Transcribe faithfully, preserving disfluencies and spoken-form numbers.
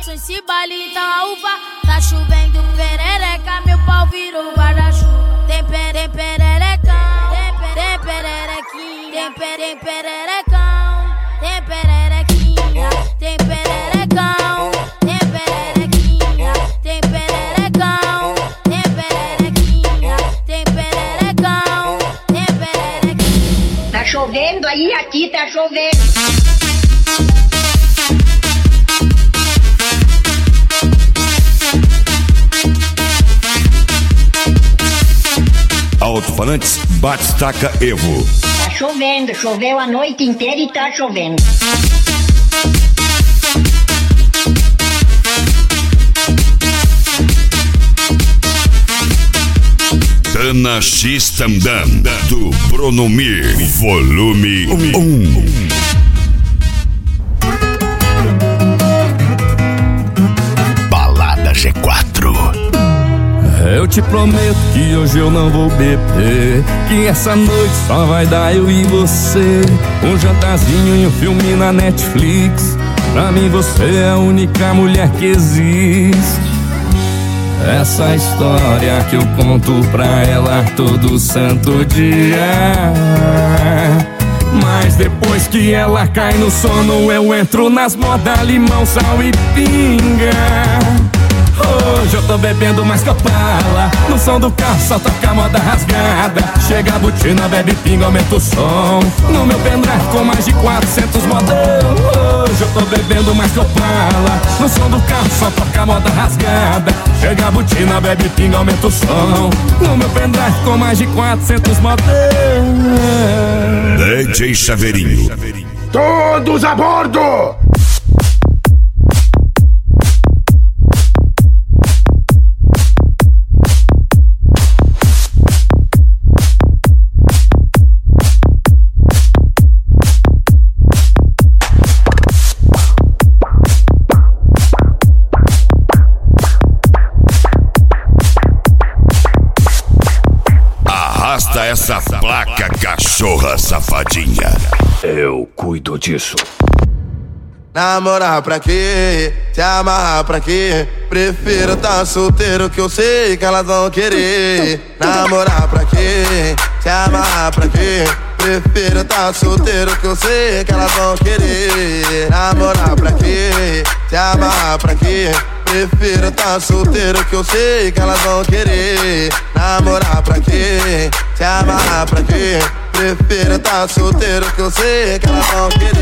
dançam esse baile, então a uva tá chovendo perereca, meu pau virou guarda-chuva. Tem pere, tem pererecão, tem pere, tem pererequinha, tem pere, tem pererecão, tem pererequinha, tem pererecão, tem pererequinha, tem pererecão, tem pererequinha, tem pererecão, tem pererequinha. Tá chovendo aí, aqui tá chovendo. Alto-falantes Batistaca Evo. Tá chovendo, choveu a noite inteira e tá chovendo. Dana X Tandam, do Bruno Mir, volume um. Balada G quatro. Eu te prometo que hoje eu não vou beber, que essa noite só vai dar eu e você. Um jantarzinho e um filme na Netflix. Pra mim você é a única mulher que existe. Essa história que eu conto pra ela todo santo dia. Mas depois que ela cai no sono, eu entro nas modas limão, sal e pinga. Hoje eu tô bebendo mais que Opala. No som do carro só toca moda rasgada. Chega a botina, bebe pinga, aumenta o som. No meu pendrive com mais de quatrocentos modão. Hoje eu tô bebendo mais que Opala. No som do carro só toca moda rasgada. Chega a botina, bebe pinga, aumenta o som. No meu pendrive com mais de quatrocentos modão. D J Chaveirinho. Todos a bordo! Arrasta essa placa, cachorra safadinha. Eu cuido disso. Namorar pra quê? Se amarrar pra quê? Prefiro tá solteiro que eu sei que elas vão querer. Namorar pra quê? Se amarrar pra quê? Prefiro tá solteiro que eu sei que elas vão querer. Namorar pra quê? Se amarrar pra quê? Prefiro tá solteiro que eu sei que elas vão querer. Namorar pra quê? Se amarrar pra quê? Prefiro tá solteiro que eu sei que elas vão querer.